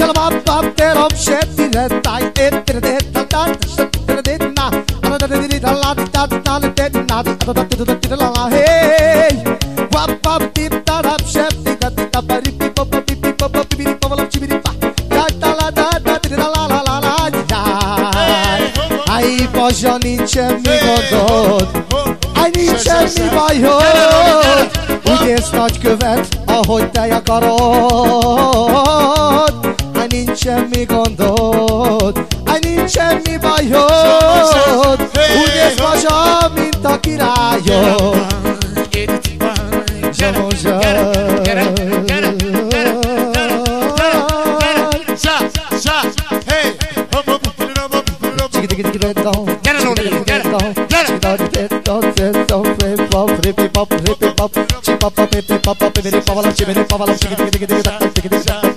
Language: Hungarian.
Ai, Bazsa, nincs semmi gondod, ai, nincs semmi bajod, úgy érsz nagykövet, ahogy te akarod. Ai, nincs semmi gondod, ai, nincs semmi bajod, úgy érsz, Bazsa, mint a királyod. Get it,